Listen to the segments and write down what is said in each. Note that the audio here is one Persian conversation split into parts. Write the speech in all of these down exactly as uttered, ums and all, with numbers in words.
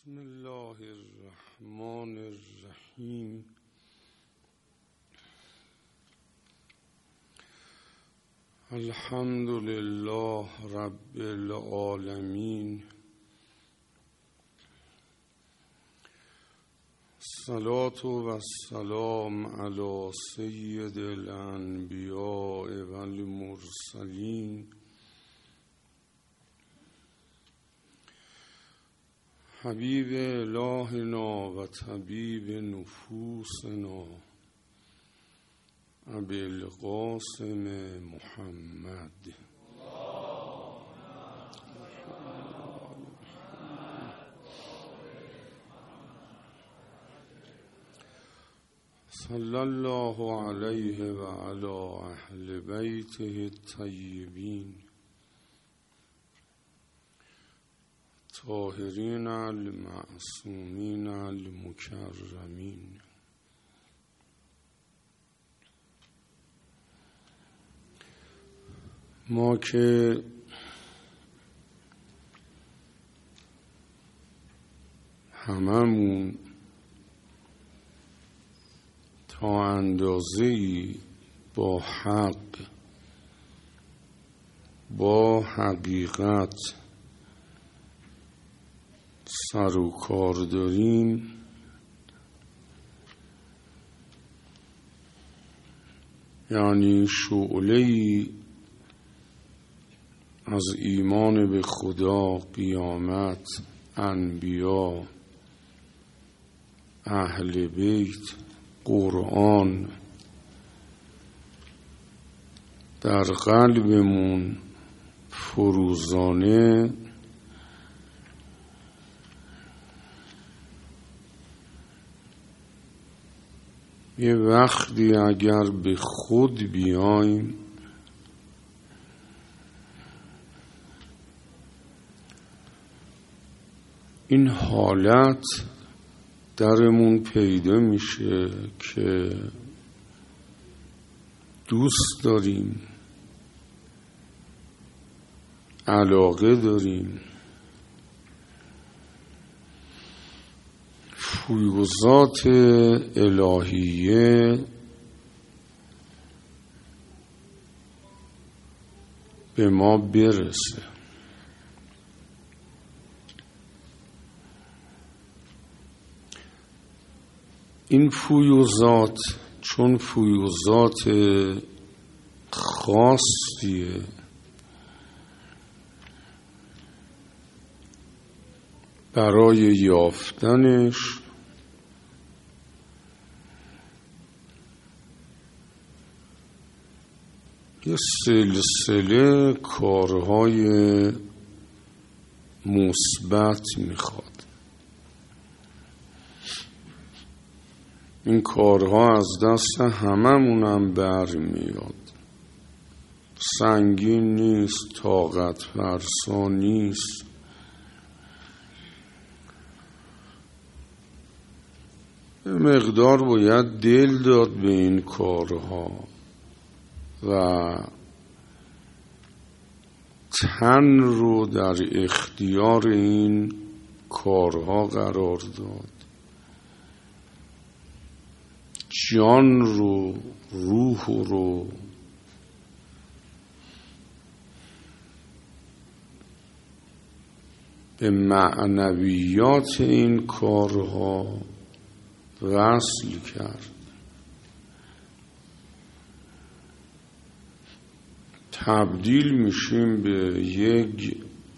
بسم الله الرحمن الرحیم. الحمد لله رب العالمین. الصلاة و السلام علی سید الانبیاء و المرسلین حبیب الهنا و طبیب نفوسنا ابی القاسم محمد. صلی الله علیه و علی اهل بیته الطیبین طاهرین المعصومین المکرمین. ما که هممون تا اندازه‌ای با حق، با حقیقت سر و کار داریم، یعنی شعله‌ای از ایمان به خدا، قیامت، انبیا، اهل بیت، قرآن در قلبمون فروزانه یه وقتی اگر به خود بیایم این حالت درمون پیدا میشه که دوست داریم، علاقه داریم، فیوضات الهیه به ما برسه. این فیوضات چون فیوضات خاصیه، برای یافتنش یه سلسله کارهای مثبت میخواد. این کارها از دست هممونم بر میاد، سنگین نیست، طاقت فرسا نیست. یه مقدار باید دل داد به این کارها و تن رو در اختیار این کارها قرار داد، جان رو، روح رو به معنویات این کارها وصل کرد. تبدیل میشیم به یک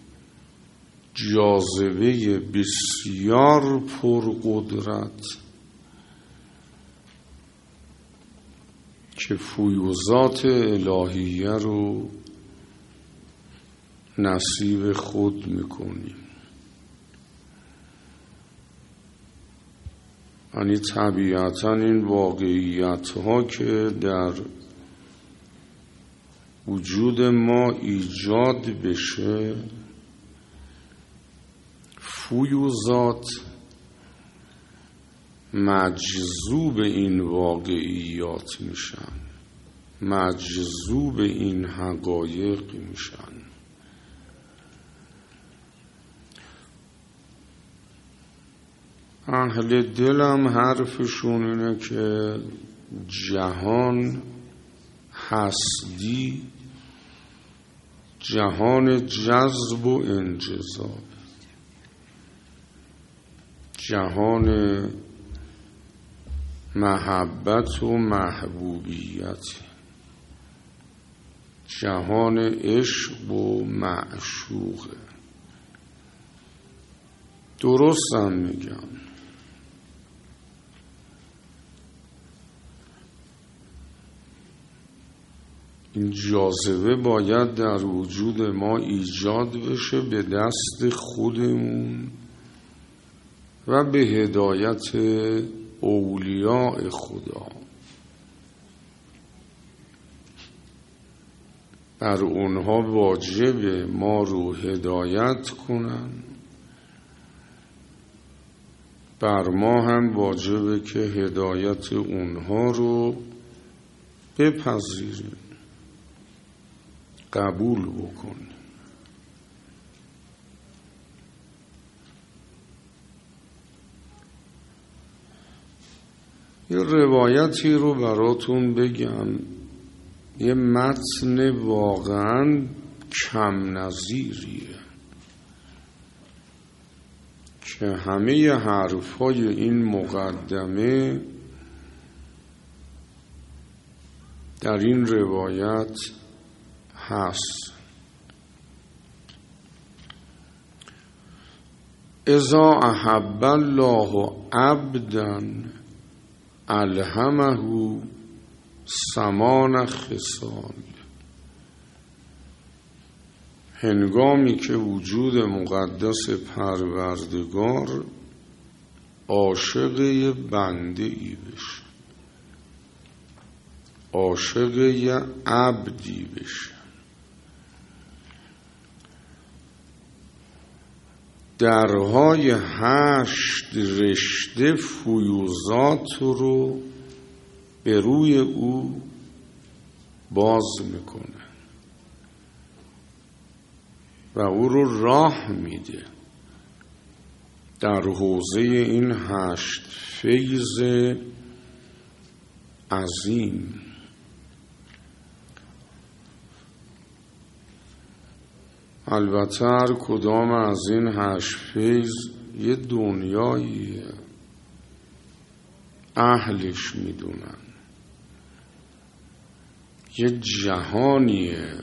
جاذبه بسیار پرقدرت که فیوضات الهیه رو نصیب خود میکنیم. یعنی طبیعتا این واقعیت ها که در وجود ما ایجاد بشه، فیوضات مجذوب این واقعیات میشن، مجذوب این حقایق میشن. اهل دلم حرفشون اینه که جهان هستی، جهان جذب و انجذاب، جهان محبت و محبوبیت، جهان عشق و معشوقه. درستم میگم. این جاذبه باید در وجود ما ایجاد بشه به دست خودمون و به هدایت اولیاء خدا. بر اونها واجب ما رو هدایت کنن، بر ما هم واجبه که هدایت اونها رو بپذیریم، قبول بکنیم. یه روایتی رو براتون بگم، یه متن واقعا کم نظیریه که همه حرفای این مقدمه در این روایت هست. اذا احب الله عبدا الهمه ثمان خصال. هنگامی که وجود مقدس پروردگار عاشق یه بنده ای بشه، عاشق یه عبدی بشه، درهای هشت رشته فیوزات رو به روی او باز میکنه و او رو راه میده در حوزه این هشت فیض عظیم. البته هر کدام از این هشت فیض یه دنیاییه، اهلش میدونن، یه جهانیه،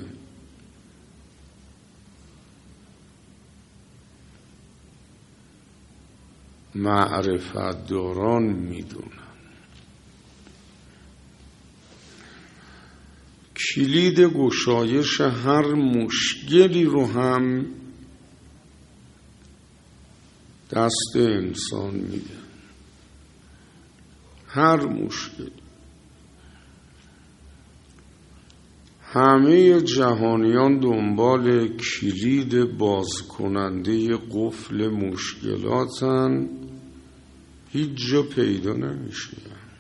معرفت داران میدونن. کلید گشایش هر مشکلی رو هم دست انسان میده. هر مشکل. همه جهانیان دنبال کلید باز کننده قفل مشکلاتن، هیچ جا پیدا نمیشه،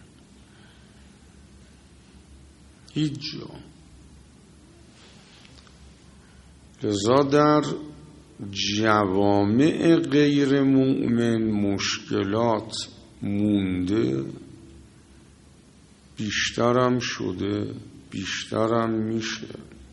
هیچ جا. لذا در جوامع غیر مؤمن مشکلات مونده، بیشترم شده، بیشترم میشه.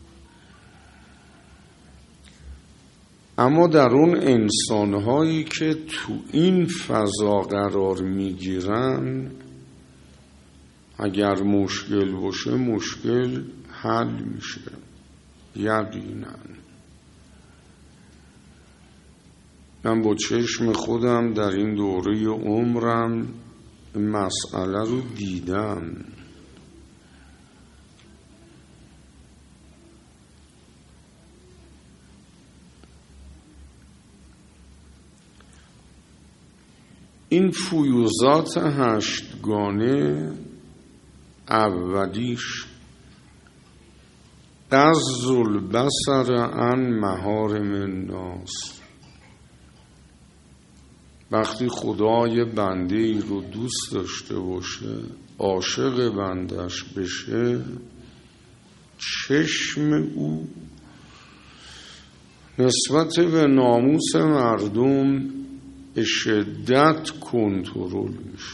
اما در اون انسانهایی که تو این فضا قرار میگیرن، اگر مشکل باشه مشکل حل میشه، یقینا. من با چشم خودم در این دوره عمرم این مسئله رو دیدم. این فیوزات هشتگانه اولیش غض البصر عن محارم الناس. وقتی خدای بنده ای رو دوست داشته باشه، عاشق بندش بشه، چشم او نسبت به ناموس مردم به شدت کنترل میشه.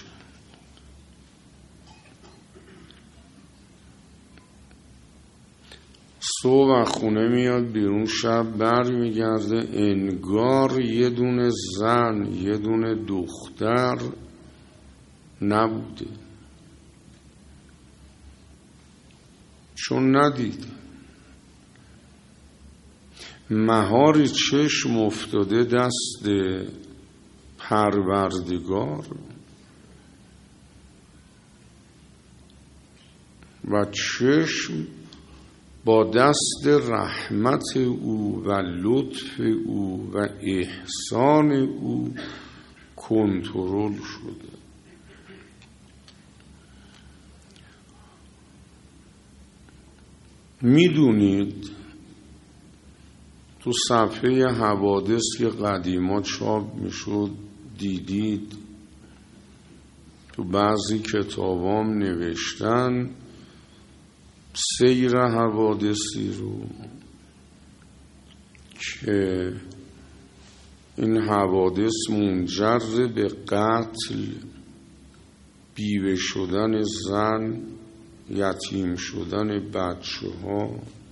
صبح خونه میاد بیرون، شب بر میگرده، انگار یه دونه زن یه دونه دختر نبوده، چون ندیده. مهار چشم افتاده دست پروردگار و چشم با دست رحمت او و لطف او و احسان او کنترل شده. میدونید تو صفحه حوادث که قدیما چاپ میشد دیدید، تو بعضی کتابام نوشتن سیر حوادثی رو که این حوادث منجر به قتل، بیوه شدن زن، یتیم شدن بچه ها،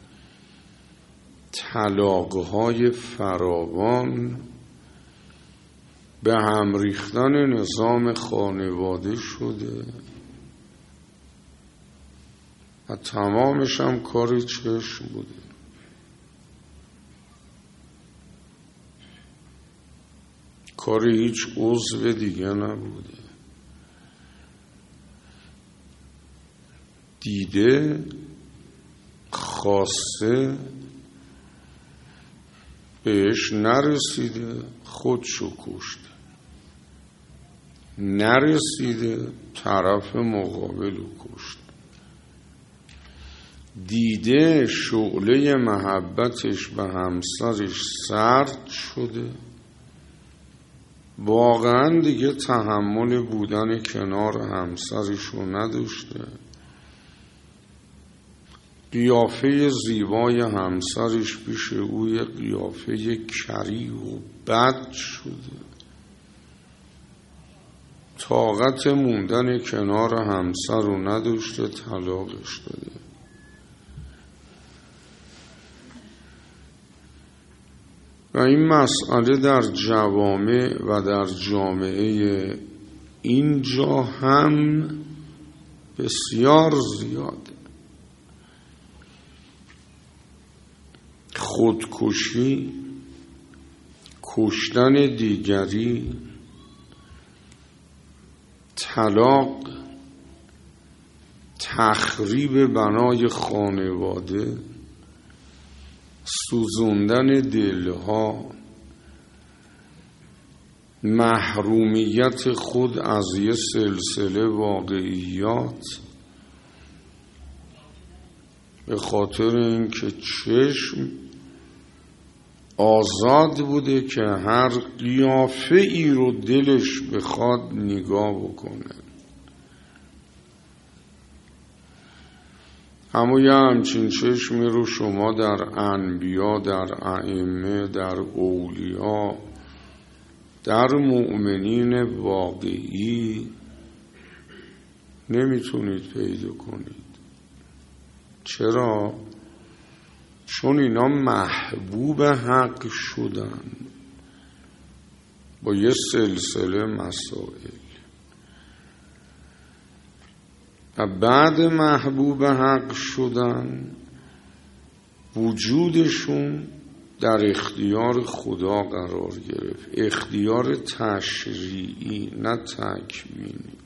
طلاق‌های فراوان، به هم ریختن نظام خانواده شده و تمامش هم کار چشم بوده. کار هیچ عضو دیگه نبوده. دیده، خواسته، بهش نرسیده، خودشو کشته. نرسیده، طرف مقابلو کشته. دیده شعله محبتش به همسرش سرد شده، واقعا دیگه تحمل بودن کنار همسرش رو نداشته. قیافه زیبای همسرش پیش او یه قیافه کری و بد شده. طاقت موندن کنار همسر رو نداشته، طلاقش داده. و این مسئله در جوامع و در جامعه اینجا هم بسیار زیاده. خودکشی، کشتن دیگری، طلاق، تخریب بنای خانواده، سوزوندن دلها، محرومیت خود از یه سلسله واقعیات به خاطر اینکه چشم آزاد بوده که هر قیافه ای رو دلش بخواد نگاه بکنه. اما یه همچین چشمی رو شما در انبیا، در ائمه، در اولیا، در مؤمنین واقعی نمیتونید پیدا کنید. چرا؟ چون اینا محبوب حق شدن با یه سلسله مسائل و بعد محبوب حق شدن وجودشون در اختیار خدا قرار گرفت. اختیار تشریعی نه تکوینی.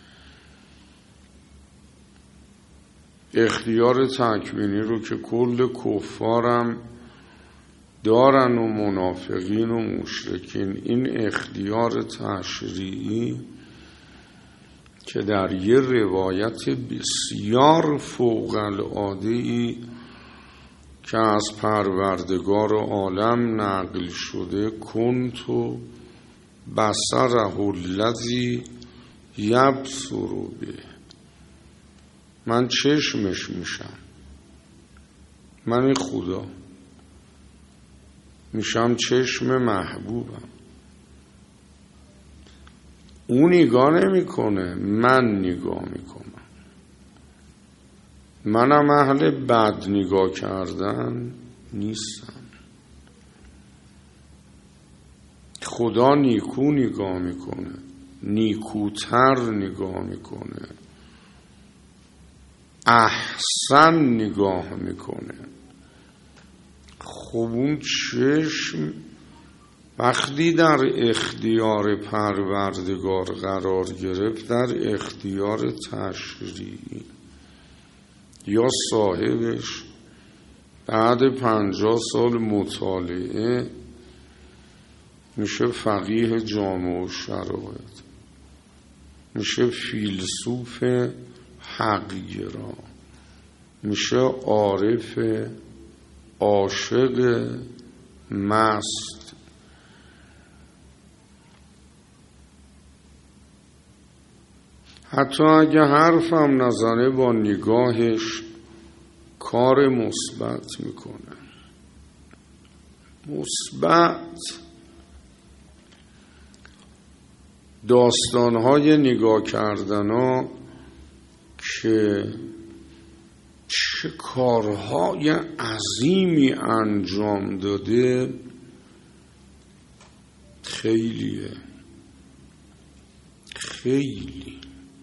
اختیار تکوینی رو که کل کفارم دارن و منافقین و مشرکین، این اختیار تشریعی که در یه روایت بسیار فوق العاده‌ای که از پروردگار عالم نقل شده، کنتو بصره الذی یبصر به، من چشمش میشم، من خدا میشم چشم محبوبم. او نگاه نمی کنه، من نگاه میکنم. منم اهل بد نگاه کردن نیستم. خدا نیکو نگاه میکنه، نیکوتر نگاه میکنه، احسن نگاه میکنه. خب اون چشم وقتی در اختیار پروردگار قرار گرفت، در اختیار تشریعی یا صاحبش بعد پنجاه سال مطالعه میشه فقیه جامع و شرایط، میشه فیلسوف حق‌گرا، میشه عارف عاشق مست. حتی اگه حرفم نزنه با نگاهش کار مثبت میکنه. مثبت داستانهای نگاه کردن ها که چه کارهای عظیمی انجام داده خیلیه، خیلی.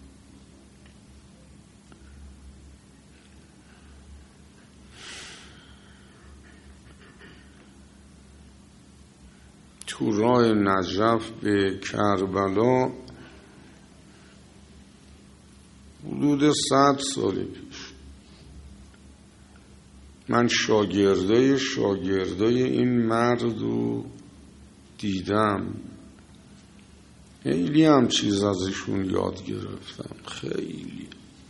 تو راه نجف به کربلا حدود صد سال پیش من شاگردای شاگردای این مرد رو دیدم. خیلی هم چیز ازشون یاد گرفتم، خیلی.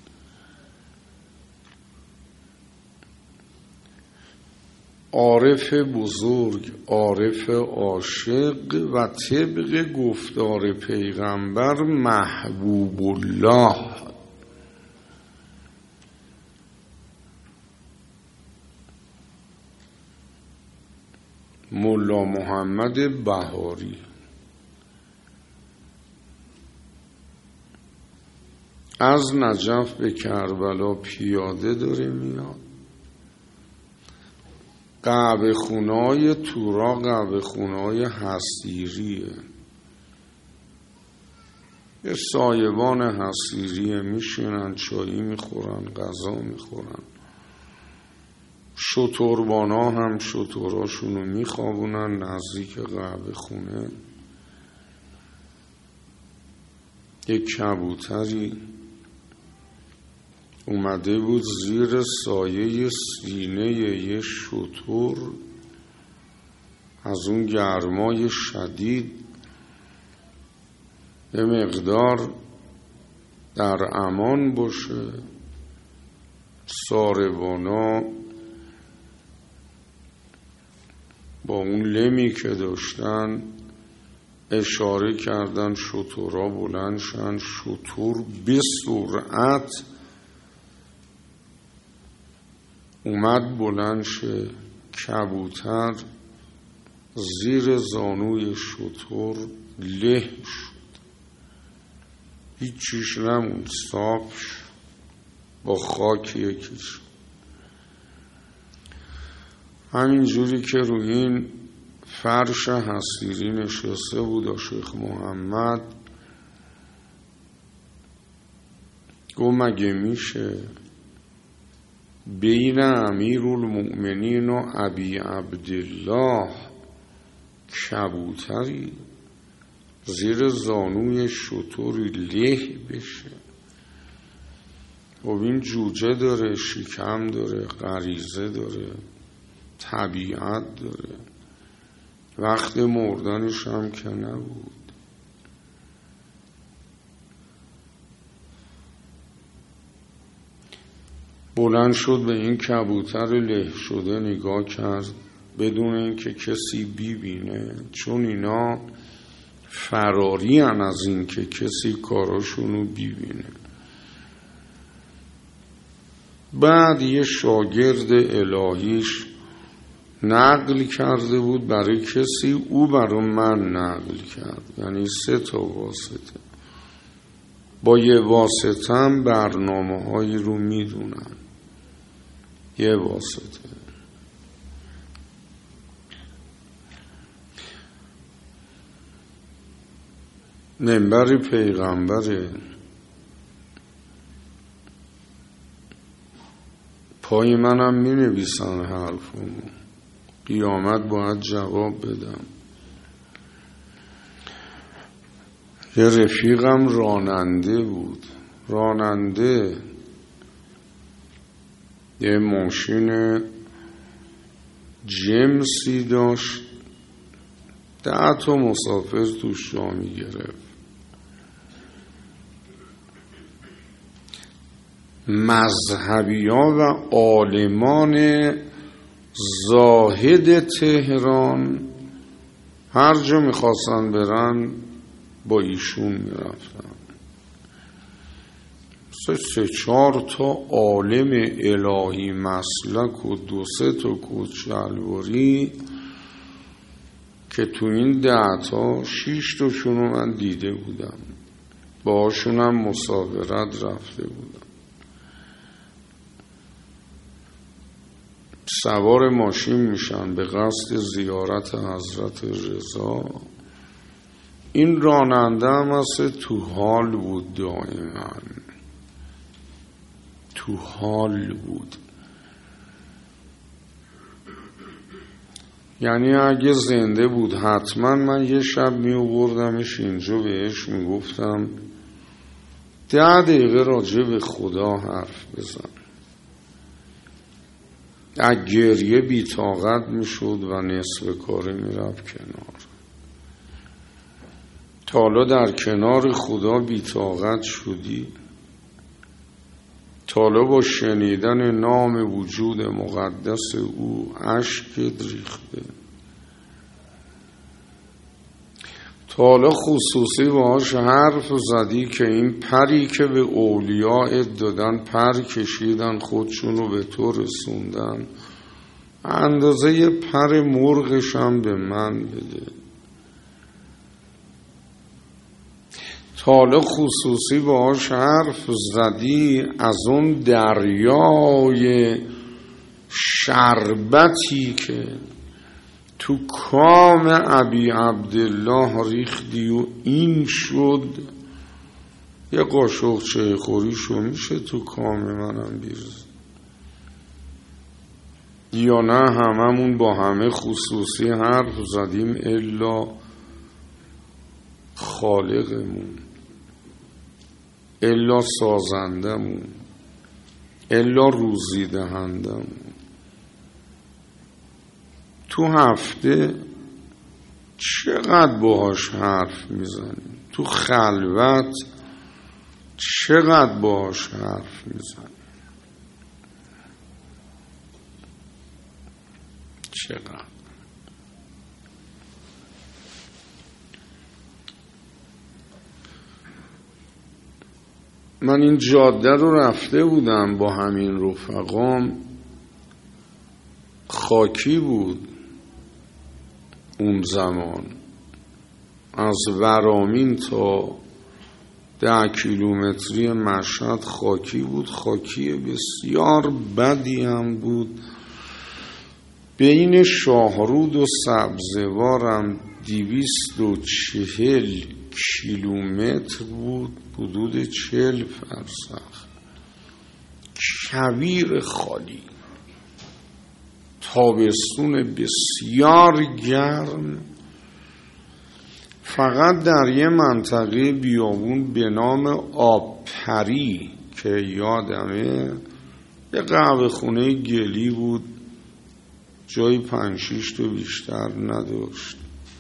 عارف بزرگ، عارف عاشق و طبق گفتار پیغمبر محبوب الله. ملا محمد بهاری از نجف به کربلا پیاده داره میاد. قهوه خونه‌های تورا قهوه خونه‌های حصیریه، یه سایبان حصیریه، میشینن چایی میخورن، غذا میخورن. شتربانا هم شتراشونو میخوابونن نزدیک قهوه خونه. یک کبوتری اومده بود زیر سایه سینه یه شتر، از اون گرمای شدید یه مقدار در امان باشه. ساربانا با اون لمی که داشتن اشاره کردن شترها بلند شن. شتر به سرعت اومد بلند شه. کبوتر زیر زانوی شتر له شد، هیچ چیش نموند، صاف با خاک یکیش. همینجوری که روی این فرش حصیری نشسته بود شیخ محمد، گو مگه میشه بین امیرالمؤمنین و ابی عبدالله کبوتری زیر زانوی شتری له بشه؟ و این جوجه داره، شکم داره، غریزه داره، طبیعت داره، وقت مردنش هم که نبود. بلند شد به این کبوتر له شده نگاه کرد بدون اینکه کسی ببینه، چون اینا فراری هن از این که کسی کاراشونو ببینه. بعد یه شاگرد الهیش نقل کرده بود برای کسی، او برای من نقل کرد، یعنی سه تا واسطه. با یه واسطه هم برنامه هایی رو میدونم، یه واسطه. منبر پیغمبره، پای منم می نویسن حرفمو، قیامت باید جواب بدم. یه رفیقم راننده بود، راننده یه ماشین جمسی داشت، ده تا مسافر توش جا می گرفت. مذهبی ها و عالمان زاهد تهران هر جا می خواستن برن با ایشون می رفتن. سه سه چهار تا عالم الهی مسلک و دو سه تا کوچلواری که تو این ده تا شیش تاشونو من دیده بودم، باهاشونم مسافرت رفته بودم. سوار ماشین میشن به قصد زیارت حضرت رضا. این راننده هم اصلا تو حال بود، دائما تو حال بود. یعنی اگه زنده بود حتما من یه شب می آوردمش اینجا، بهش میگفتم ده دقیقه راجع به خدا حرف بزن. از گریه بی‌طاقت میشد و نصف کاره میرفت کنار. تا حالا در کنار خدا بی‌طاقت شدی؟ تا حالا با شنیدن نام وجود مقدس او اشکت ریخته؟ تا حالا خصوصی باهاش حرف زدی که این پری که به اولیاء دادن پر کشیدن خودشون رو به تو رسوندن، اندازه یه پر مرغش هم به من بده؟ تا حالا خصوصی باهاش حرف زدی از اون دریای شربتی که تو کام ابی عبدالله ریختی و این شد یه قاشق چه خوریشو میشه تو کام منم بیرز؟ یا نه هممون با همه خصوصی حرف زدیم الا خالقمون، الا سازندمون، الا روزی دهندمون؟ تو هفته چقدر باهاش حرف میزنیم؟ تو خلوت چقدر باهاش حرف میزنیم؟ چقدر؟ من این جاده رو رفته بودم با همین رفقام، خاکی بود اون زمان، از ورامین تا ده کیلومتری مشهد خاکی بود، خاکی بسیار بدی هم بود. بین شاهرود و سبزوارم دویست و چهل کیلومتر بود، حدود چهل فرسخ، کویر خالی، تابستون بسیار گرم. فقط در یه منطقه بیابون به نام آبپری که یادمه یه قهوه خونه گلی بود، جای پنج شیش تا بیشتر نداشت.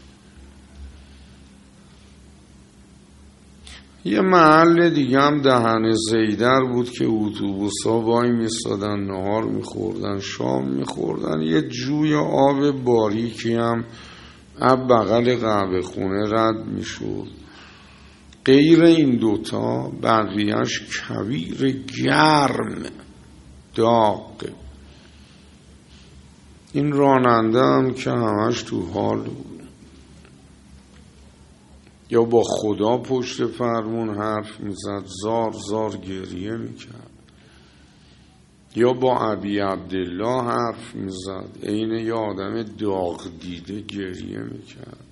یه محل دیگه هم دهن زیدر بود که اتوبوس‌ها وای میستادن، نهار میخوردن، شام میخوردن. یه جوی آب باریکی هم از بغل قهوه خونه رد میشد. غیر این دوتا بقیهش کویر گرم داغ. این راننده هم که همش تو حال بود. یا با خدا پشت فرمون حرف میزد، زار زار گریه میکرد. یا با ابی عبدالله حرف میزد، عین یه آدم داغ دیده گریه میکرد.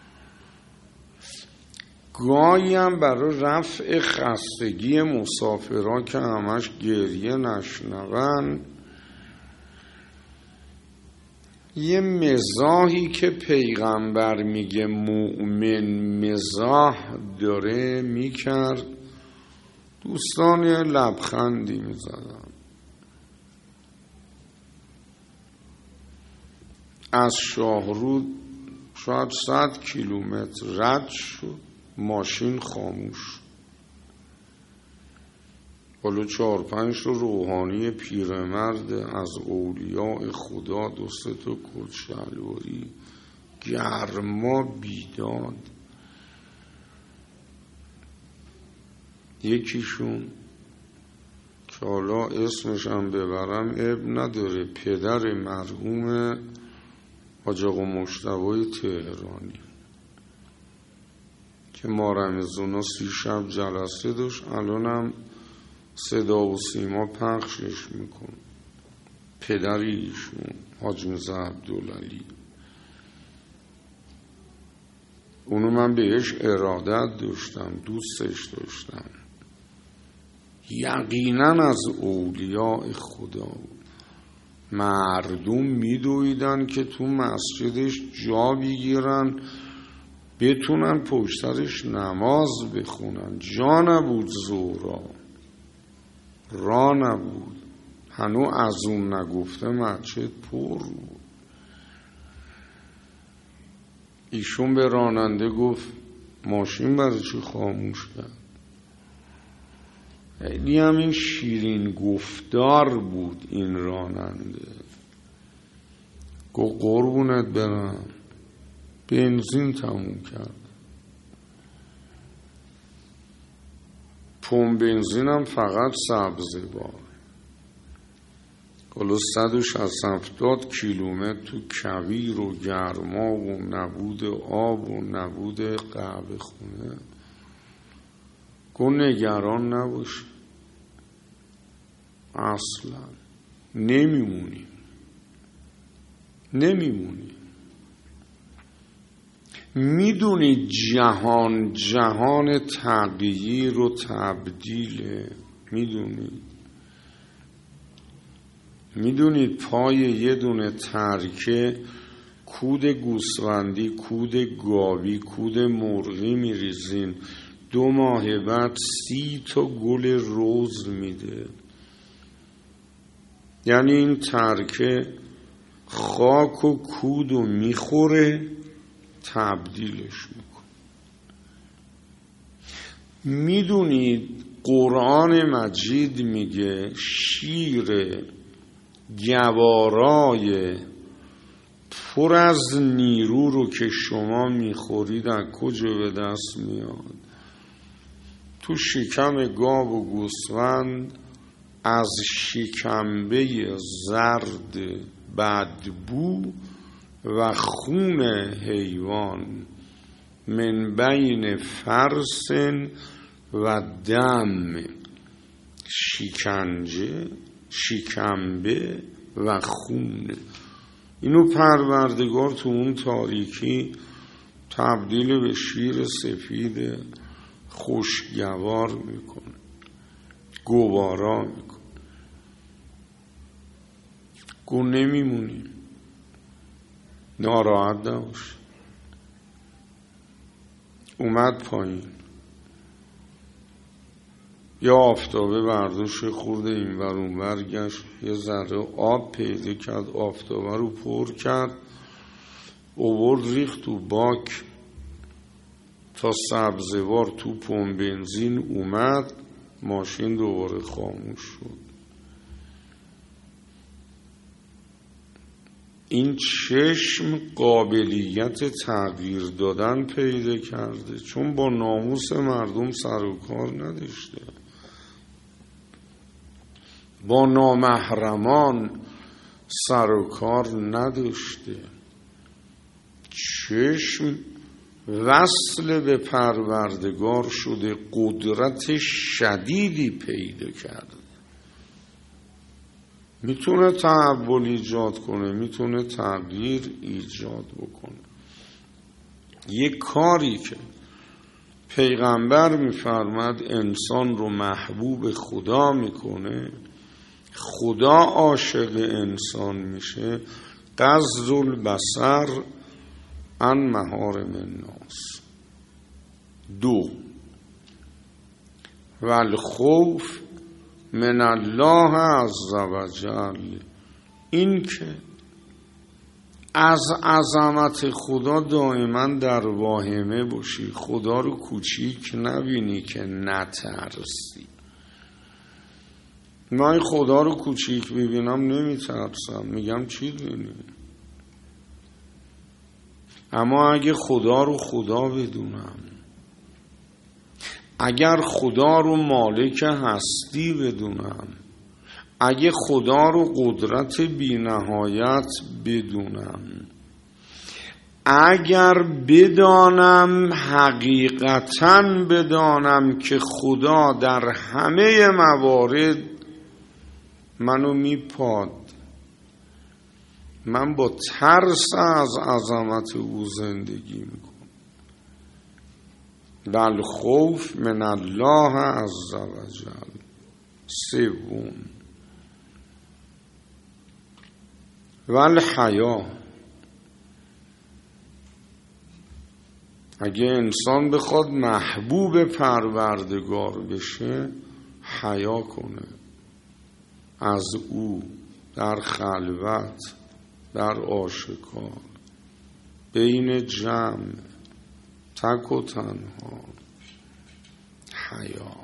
گاهی هم برای رفع خستگی مسافرها که همش گریه نشنون، یه مزاحی که پیغمبر میگه مؤمن مزاح داره میکرد، دوستان یه لبخندی میزدن. از شاهرود شاید صد کیلومتر رد شد، ماشین خاموش. حالا چهار پنج رو روحانی پیرمرد از اولیاء خدا، دو سه تا کلشلواری گرما بیداد. یکیشون که حالا اسمش هم ببرم اب نداره، پدر مرحوم حاج آقا مجتبی تهرانی که ما رمضونا سی شب جلسه داشت، الان هم صدا و سیما پخشش میکن. پدری ایشون حاج میرزا عبدالعلی، اونو من بهش ارادت داشتم، دوستش داشتم، یقینا از اولیاء خدا. مردم میدویدن که تو مسجدش جا بگیرن بتونن پشترش نماز بخونن. جا نبود زورا، را نبود، هنو از اون نگفته مسجد پر بود. ایشون به راننده گفت ماشین برای چی خاموش کرد؟ خیلی هم این شیرین گفتار بود این راننده. گفت قربونت برم، بنزین تموم کرد. پمپ بنزینم فقط سبزه بار. کلو صد و شصت هفتاد کیلومتر تو کویر و گرما و نبود آب و نبود قهوه خونه. گفت نگران نباش، اصلا نمیمونیم نمیمونیم میدونی جهان جهان تغییر و تبدیله. میدونید میدونید پای یه دونه ترکه کود گوسفندی، کود گاوی، کود مرغی میریزین، دو ماه بعد سی تا گل روز میده. یعنی این ترکه خاک و کود و میخوره، تبدیلش میکنه. میدونید قرآن مجید میگه شیر گوارای پر از نیرو رو که شما میخورید از کجا به دست میاد؟ تو شکم گاو و گوسفند از شکمبه زرد بدبو و خون حیوان، من بین فرس و دم، شکنجه، شکمبه و خون. اینو پروردگار تو اون تاریکی تبدیل به شیر سفید خوشگوار میکنه، گوارا میکنه. گو نمیمونیم، ناراحت نباش. اومد پایین، یا آفتابه برداشت خورده این ور اون ور گشت، یه ذره آب پیدا کرد، آفتابه رو پر کرد، اوورد ریخت تو باک تا سبزوار تو پمپ بنزین اومد، ماشین دوباره خاموش شد. این چشم قابلیت تغییر دادن پیدا کرده، چون با ناموس مردم سر و کار نداشته، با نامحرمان سر و کار نداشته. چشم وصل به پروردگار شده، قدرت شدیدی پیدا کرده، میتونه تحول ایجاد کنه، میتونه تغییر ایجاد بکنه. یک کاری که پیغمبر میفرماد انسان رو محبوب خدا میکنه، خدا عاشق انسان میشه، غض البصر عن محارم الناس. دو، والخوف من الله عز وجل، این که از عظمت خدا دائما در واهمه باشی، خدا رو کوچیک نبینی که نترسی. من خدا رو کوچیک ببینم نمیترسم، میگم چی دونی؟ اما اگه خدا رو خدا بدونم، اگر خدا رو مالک هستی بدونم، اگه خدا رو قدرت بی نهایت بدونم، اگر بدانم، حقیقتاً بدانم که خدا در همه موارد منو میپاد، من با ترس از عظمت او زندگی میکنم. بل خوف من الله عز وجل. سوم، والحیا، اگه انسان بخواد محبوب پروردگار بشه، حیا کنه از او در خلوت، در آشکار، بین جمع، تک و تنها. حیا.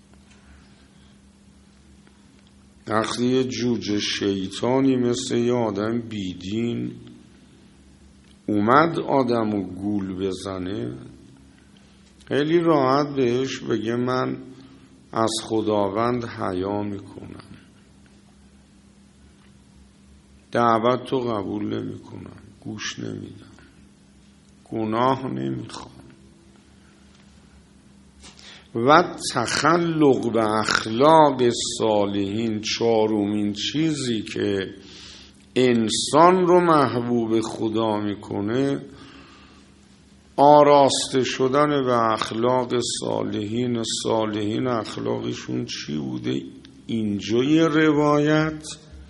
وقتی یه جوجه شیطانی مثل یه آدم بیدین اومد آدمو گول بزنه، خیلی راحت بهش بگه من از خداوند حیا میکنم، دعوت تو قبول نمیکنم، گوش نمیدم، گناه نمیخوام. و تخلق به اخلاق صالحین، چهارمین چیزی که انسان رو محبوب خدا میکنه، آراسته شدن به اخلاق صالحین. صالحین اخلاقشون چی بوده؟ اینجای روایت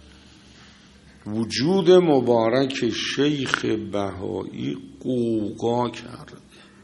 وجود مبارک شیخ بهایی قوقا کرده.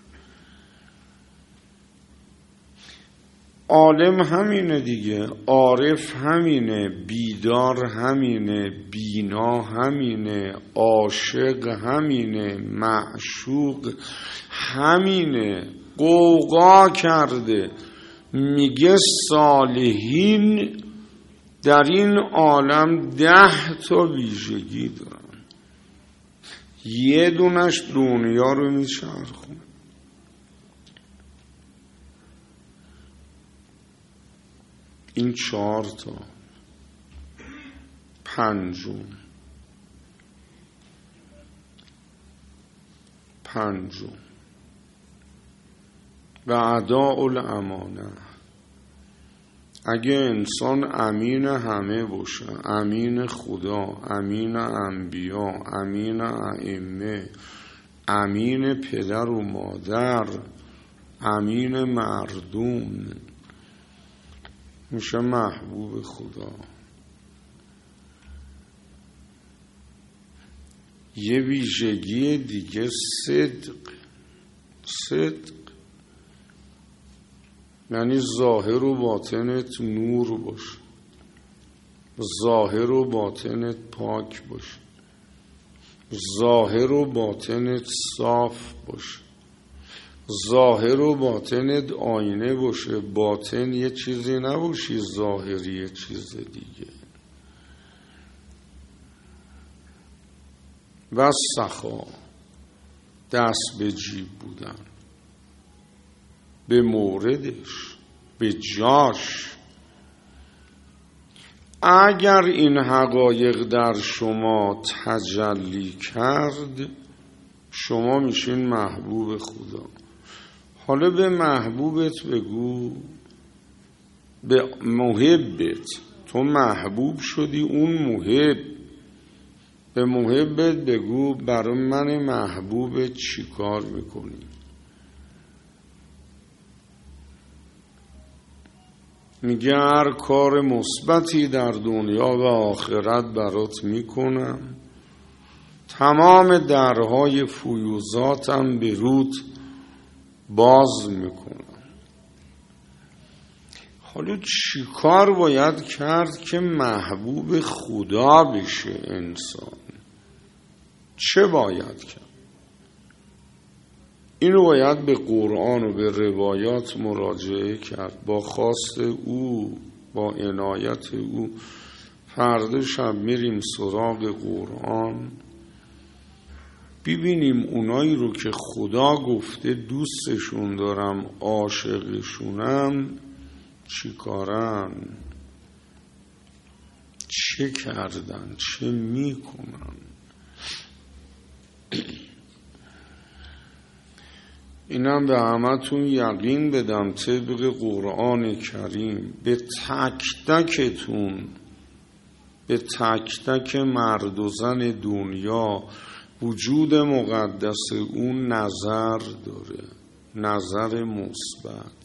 عالم همینه دیگه، عارف همینه، بیدار همینه، بینا همینه، عاشق همینه، معشوق همینه، قوقا کرده. میگه صالحین در این عالم ده تا ویژگی دارن، یه دونش دنیا رو میچرخونه. این چهار تا. پنجم پنجم و اداء الامانه. اگه انسان امین همه باشه، امین خدا، امین انبیا، امین ائمه، امین پدر و مادر، امین مردم، میشه محبوب خدا. یه ویژگی دیگه صدق. صدق یعنی ظاهر و باطنت نور باشه، ظاهر و باطنت پاک باشه، ظاهر و باطنت صاف باشه، ظاهر و باطنت آینه باشه، باطن یه چیزی نباشی، ظاهری یه چیز دیگه. و سخا، دست به جیب بودن، به موردش، به جاش. اگر این حقایق در شما تجلی کرد، شما میشین محبوب خدا. حالا به محبوبت بگو، به محبت، تو محبوب شدی، اون محب، به محبت بگو برای من محبوبت چی کار میکنی؟ میگه هر کار مثبتی در دنیا و آخرت برات میکنم، تمام درهای فیوزاتم به رود باز میکنم. حالا چی کار باید کرد که محبوب خدا بشه انسان؟ چه باید کرد؟ اینو باید به قرآن و به روایات مراجعه کرد، با خواست او، با عنایت او. فردا شب میریم سراغ قرآن، ببینیم اونایی رو که خدا گفته دوستشون دارم، عاشقشونم، چی کارن، چه کردن، چه میکنن. اینم به همتون یقین بدم طبق قرآن کریم، به تک تکتون، به تک تک مرد و زن دنیا وجود مقدس اون نظر داره، نظر مثبت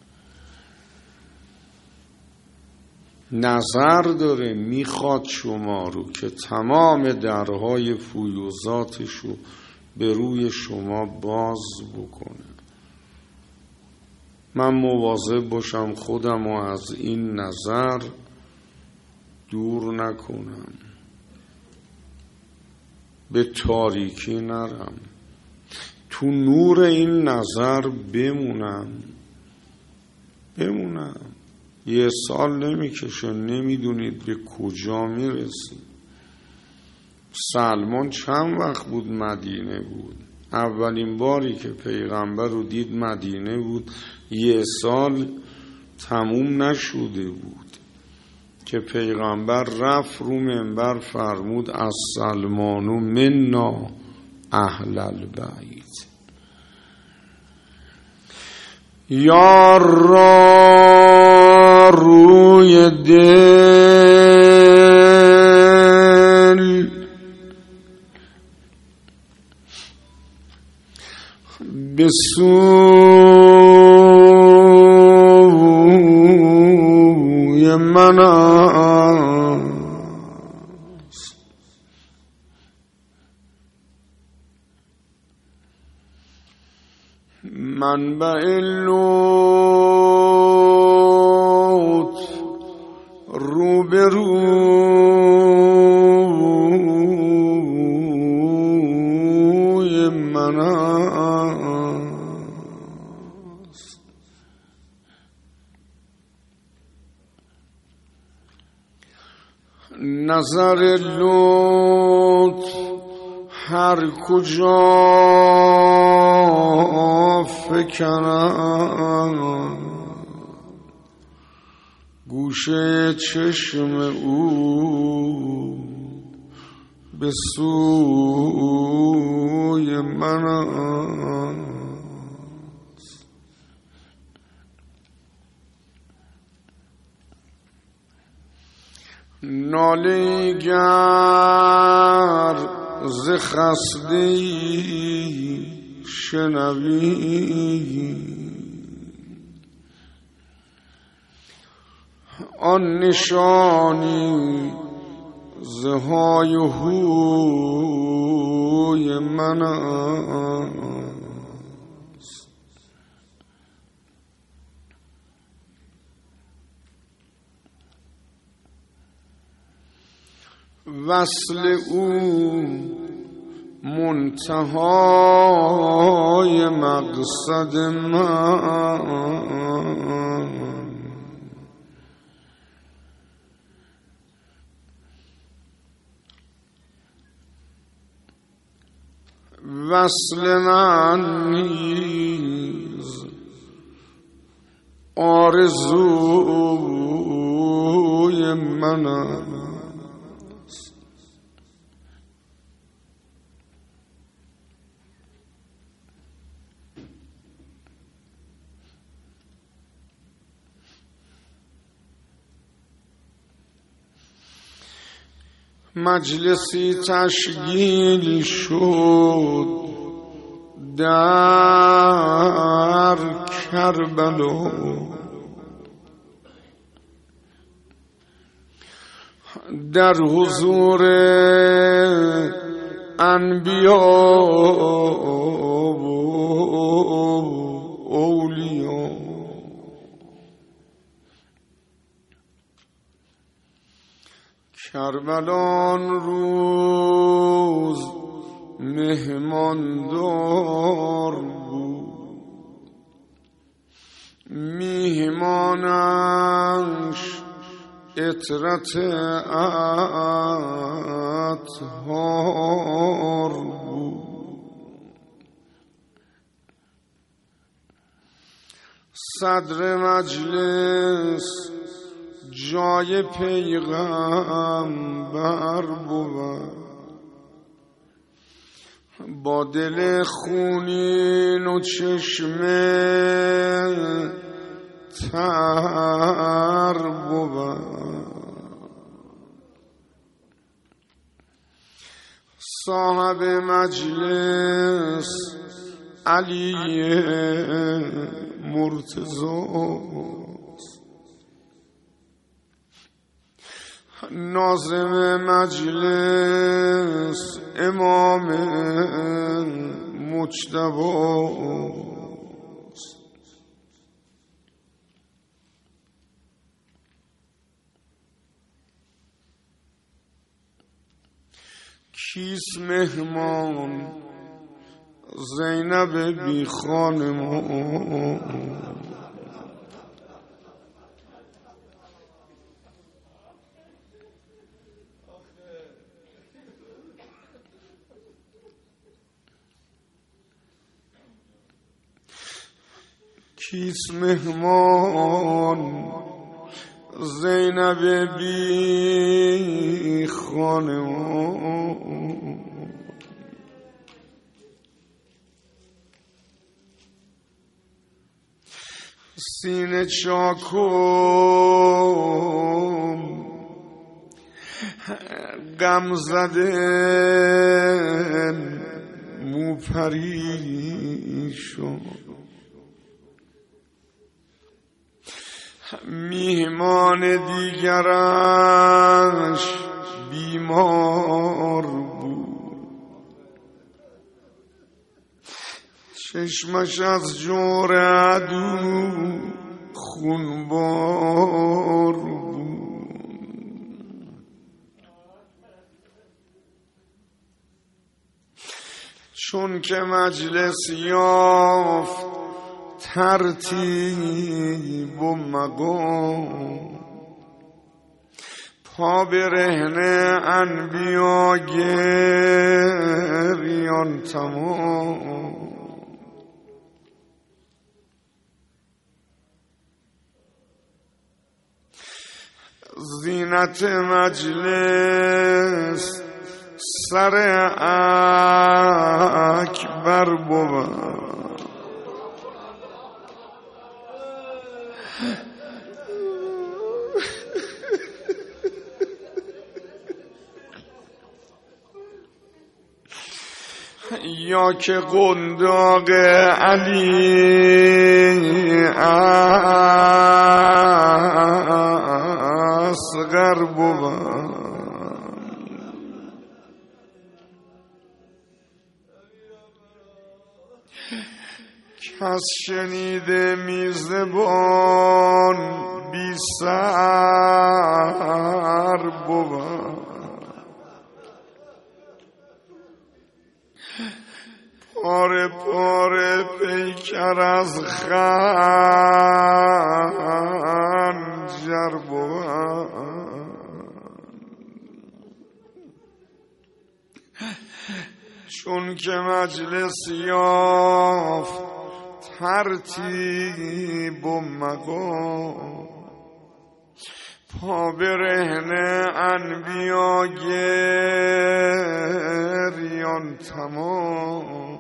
نظر داره. میخواد شما رو که تمام درهای فیوزاتشو به روی شما باز بکنه. من مواظب باشم خودم رو از این نظر دور نکنم، به تاریکی نرم، تو نور این نظر بمونم بمونم یه سال نمیکشه، نمیدونید به کجا میرسید. سلمان چند وقت بود مدینه بود؟ اولین باری که پیغمبر رو دید مدینه بود، یه سال تموم نشده بود که پیغمبر رفت رو منبر فرمود از سلمانو منا اهل البیت. یار را روی دل به سوی من است، منبع لطف رو به روی من است. نظر لطف هر کجا فکنم، گوشه چشم او به سوی من است. ناله گر ز خستگی شنوی، آن نشانی ز های و هوی من است. وصل او منتهای مقصد من، وصل من نیز آرزوی من است. مجلسی تشکیل شد در کربلا، در حضور انبیا و اولیا. کربلان روز مهماندار بود، میهمانش عطرت اطهار بود. صدر مجلس جای پیغمبر بود، با دل خونین و چشم تر بود. صاحب مجلس علی مرتضی، ناظم مجلس امام مجتبی. کیست مهمان؟ زینب بی خانمان. کیست مهمان؟ زینب بی خانمان. سینه چاکم غم زده مو پریشان. میهمان دیگرش بیمار بود، چشمش از جور عدو خونبار بود. چون که مجلس یافت ترتیب و مقام، پا برهنه انبیا گریان تمام. زینت مجلس سر اکبر بود، یا که قنداق علی اصغر بود. کس شنیده میزبان بی سر بود، پاره پاره پیکر از خنجر بود. چون که مجلس یافت ترتیب و مقام، پا برهنه انبیا گریان تمام.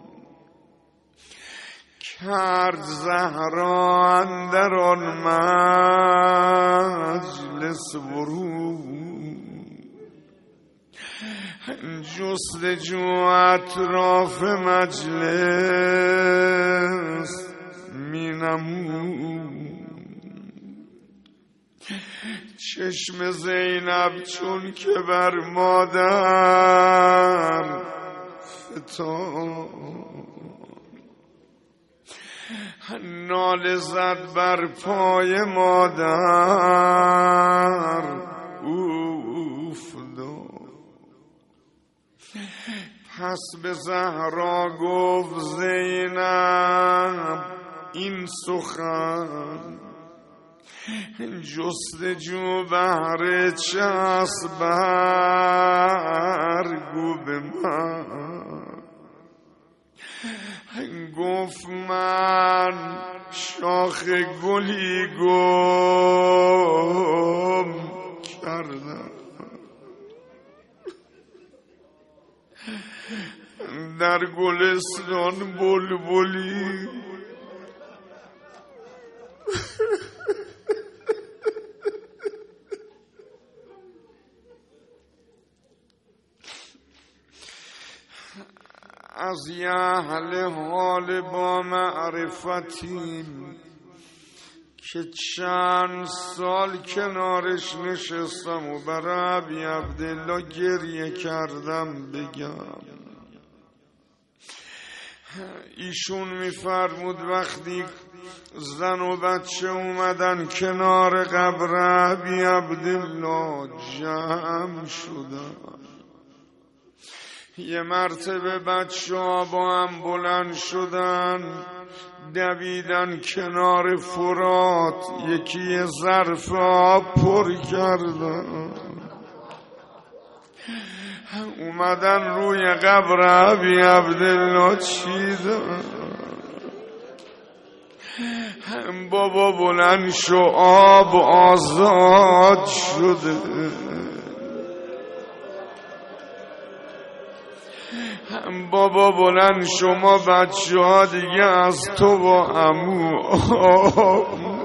کرد زهرا اندر آن مجلس ورود، جستجو اطراف مجلس مینمون چشم زینب چون که بر مادر فتان ناله زد بر پای مادر افتاد پس به زهرا گفت زینب این سخن جستجو بهر چسب برگو به من گفت من شاخ گلی گم کردم در گلستان بلبلی از یه اهل حال با معرفتیم که چند سال کنارش نشستم و برای ابی عبدالله گریه کردم بگم. ایشون میفرمود وقتی زن و بچه اومدن کنار قبر ابی عبدالله جمع شدن، یه مرتبه بچه ها با هم بلند شدن دویدن کنار فرات، یکی ظرف آب پر کردن اومدن روی قبر ابی عبدالله چیدن. بابا بلند شو آب آزاد شده. بابا بلند شما بچه ها دیگه از تو و عمو آب